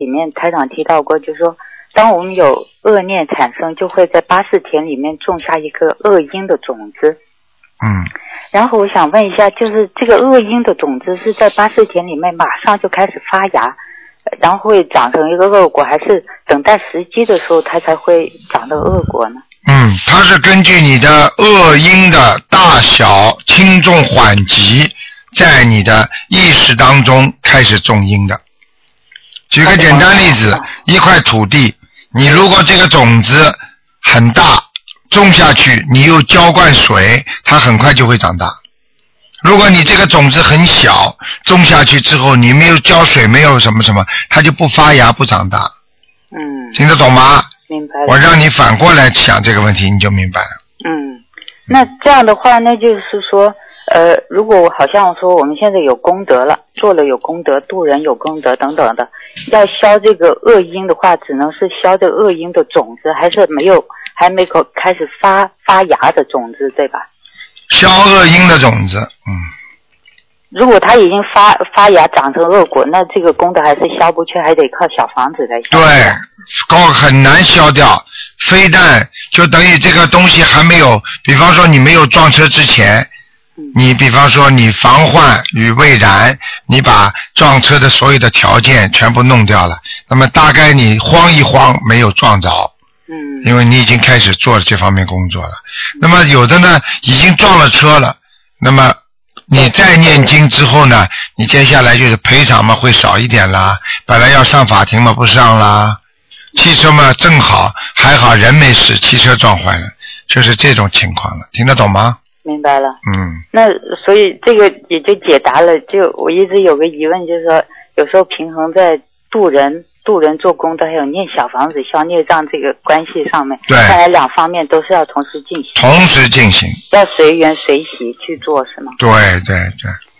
里面台长提到过，就是说当我们有恶念产生，就会在80田里面种下一个恶因的种子。然后我想问一下，就是这个恶因的种子是在80田里面马上就开始发芽，然后会长成一个恶果，还是等待时机的时候它才会长到恶果呢？ 它是根据你的恶因的大小、轻重缓急，在你的意识当中开始种因的。举个简单例子，一块土地，你如果这个种子很大，种下去你又浇灌水，它很快就会长大。如果你这个种子很小，种下去之后你没有浇水，没有什么什么，它就不发芽不长大。听得懂吗？ 明白了。 我让你反过来想这个问题，你就明白了。 那这样的话，那就是说如果好像说我们现在有功德了，做了有功德，度人有功德等等的，要消这个恶因的话，只能是消这个恶因的种子，还是还没开始发芽的种子，对吧？ 消恶因的种子。 如果它已经发芽长成恶果，那这个功德还是消不去，还得靠小房子来消。 对，很难消掉。非但就等于这个东西还没有，比方说你没有撞车之前，你比方说你防患于未然，你把撞车的所有的条件全部弄掉了，那么大概你慌一慌没有撞着。因为你已经开始做这方面工作了。那么有的呢已经撞了车了，那么你再念经之后呢，你接下来就是赔偿嘛会少一点啦，本来要上法庭嘛不上啦，汽车嘛正好还好人没事，汽车撞坏了，就是这种情况了。听得懂吗？ 明白了。那所以这个也就解答了，就我一直有个疑问，就是说有时候平衡在度人做功德还有念小房子消孽障这个关系上面， 对， 看来两方面都是要同时进行， 要随缘随喜去做，是吗？ 对对对。